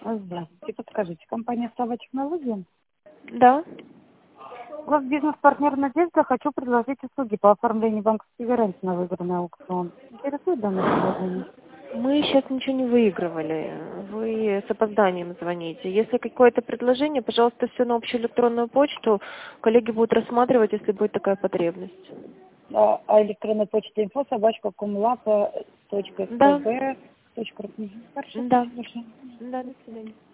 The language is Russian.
Здравствуйте, подскажите, компания «Сава Технологии». Да. У вас бизнес-партнер «Надежда». Хочу предложить услуги по оформлению банковской гарантии на выигранный аукцион. Интересует данное предложение? Мы сейчас ничего не выигрывали. Вы с опозданием звоните. Если какое-то предложение, пожалуйста, все на общую электронную почту. Коллеги будут рассматривать, если будет такая потребность. А электронная почта info@comlapa.spb.ru. Да. Хорошо, Да. спасибо большое. Да, до свидания.